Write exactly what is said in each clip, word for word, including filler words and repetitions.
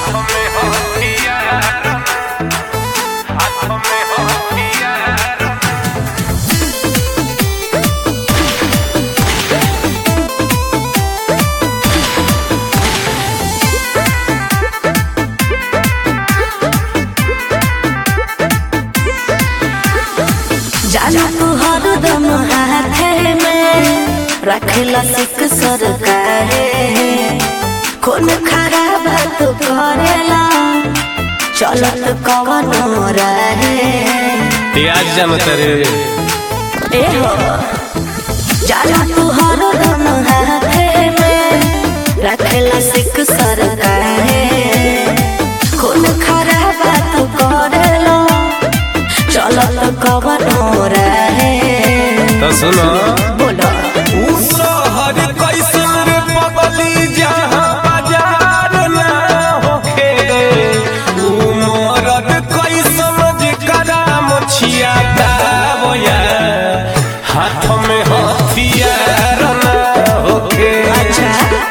जाना तू हरदम हाथे में रखेला सिक सरकारे खून खराब तू करेला चलत कवन रहे आज जानत रे ए हो जाना तू हरदम हाथे में रखेला सिक सरकारे खून खराब तू करेला चलत कवन रहे तो सुनो बोलो उ शहर कैसन रे पगली जहां बाजार ना होखे उ मरद कैसन जेकरा मछिया दावया हाथ में हथियार ना होखे अच्छा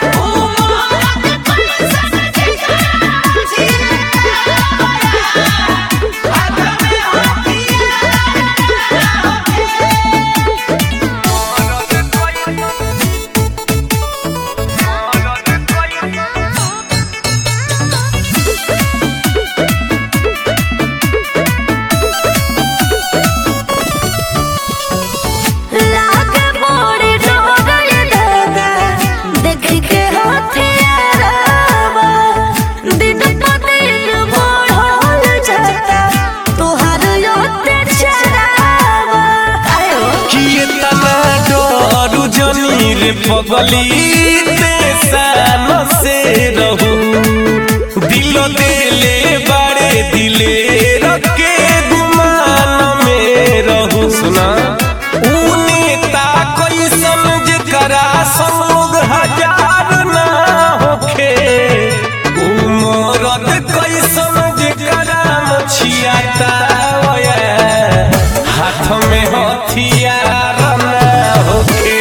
पगली तेसान से रहू दिलो देले बड़े दिले रखे गुमान में रहू सुना ऊ नेता कैसन जेकरा समूह हजार ना होखे ऊ मरद कैसन जेकरा मछिया तावया हाथ में हथियार ना होखे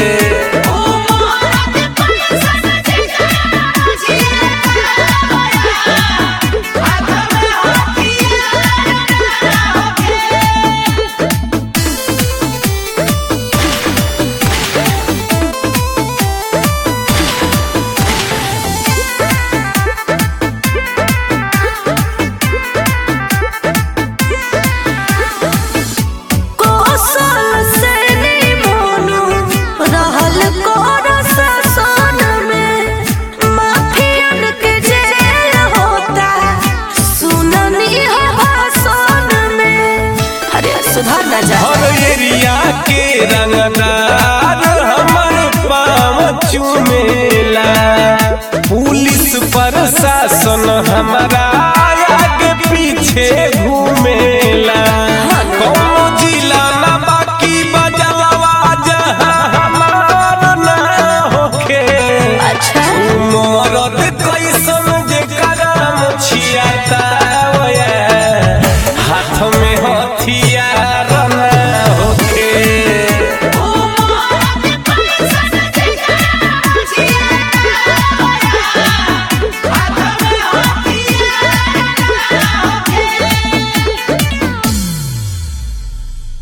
हर एरिया के रंगदार हमर पाँव चूमेला पुलिस प्रशासन हमारा